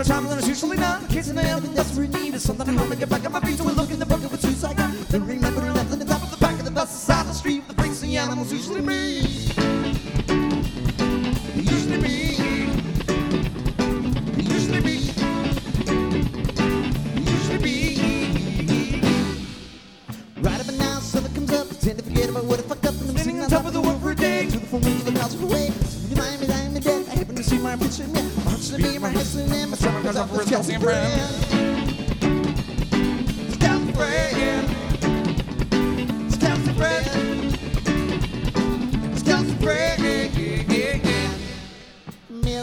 times than it's usually not. The kids in the end, that's what we need is something to help me get back on my feet. So we look in the bucket with two seconds. Then remember nothing at the top of the back of the bus side of the street. The brings the animals usually me. Usually me. Usually me. Usually me. Right up and now, sun comes up. Tend to forget about what I fucked up. And I'm sitting on top of the world for a day. To the full moon, to the clouds away. Remind me that I'm dead. I happen to see my picture in there. My heart's to me, my head's in there. My stomach comes up for a calcium friend. It's calcium friend. It's calcium friend. It's calcium friend. Milk.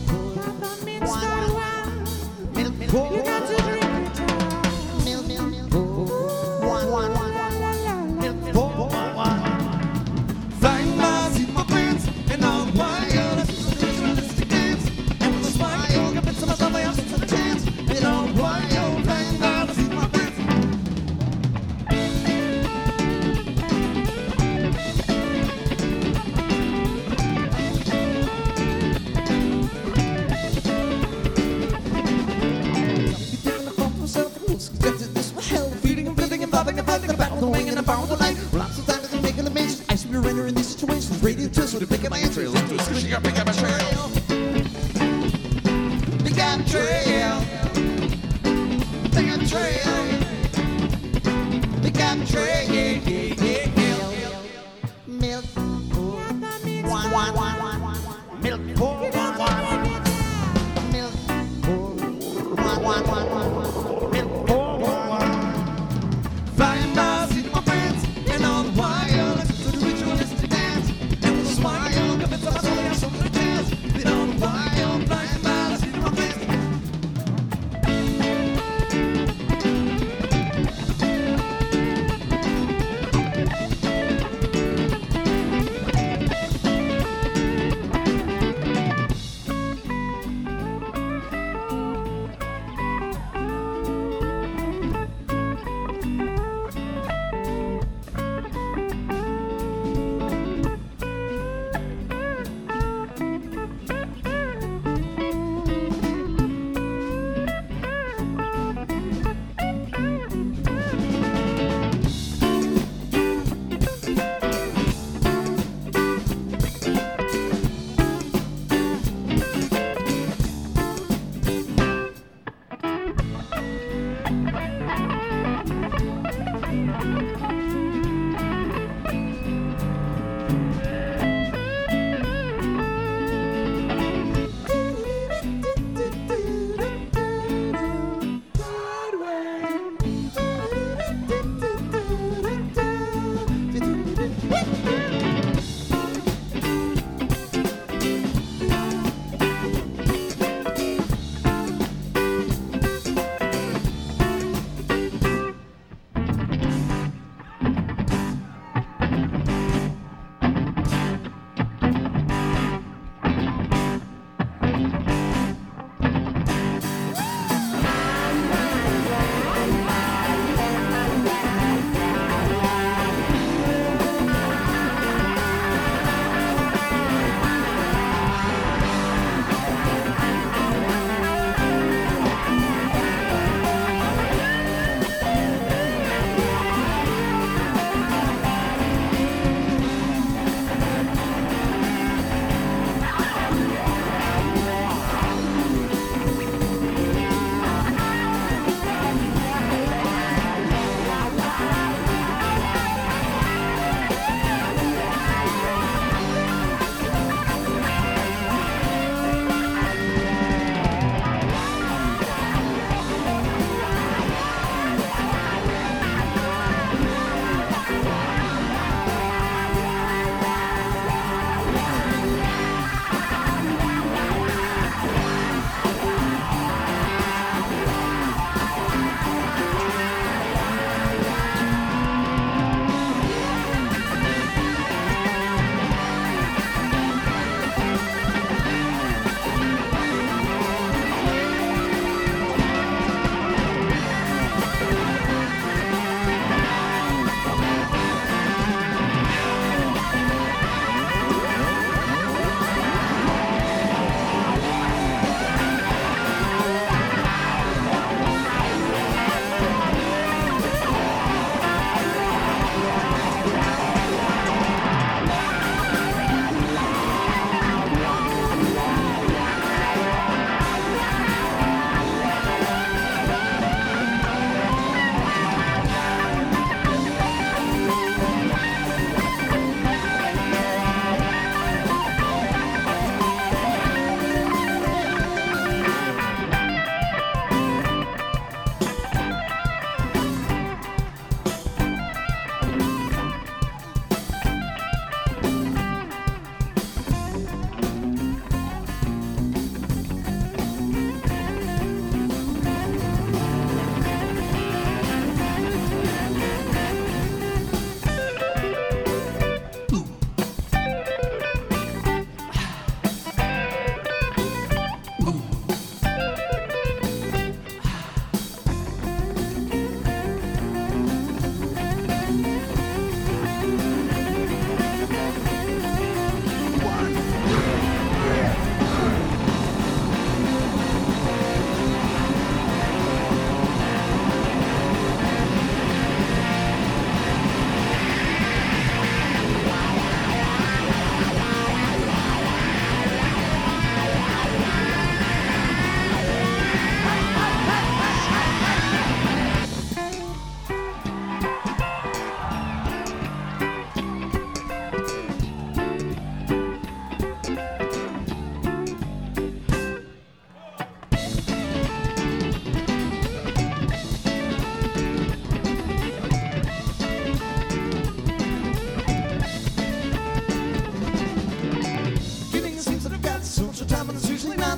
Milk. You got to drink it. Milk. Flying miles in my pants and all the while ritualistic dance. And with a smile, convince myself I have some sort of chance. And all the while flying miles in my pants. You taking the phone for myself and looks congested. This was hell, feeding and flipping and bobbing and fighting, a battle, the wing and a power of the light. Lots of times I'm making a mention. I should be rendering these situations. Radio test with a pick at my entrails. Into a squishy, I pick up my trail. Pick up a trail. Pick up a trail. Pick up a trail. Milk. Milk. Flying miles in my pants and all the while listen to the ritualistic dance. And with a smile, convince myself I have some sort of chance. And all the while flying miles in my pants.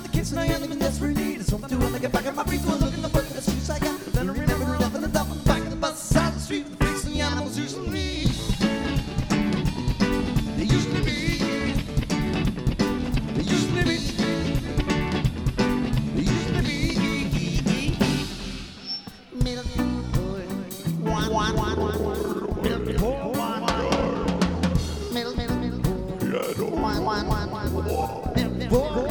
the kids and I am in desperate need of something to when I get back on my feet. So I look in the book and the shoes I got. Then I remember up in the dump on the back of the bus side of the street with the freaks and the animals usually. They usually be. They usually be. They usually be. Milk boy, one. Milk boy, one. Milk boy, one. Milk boy.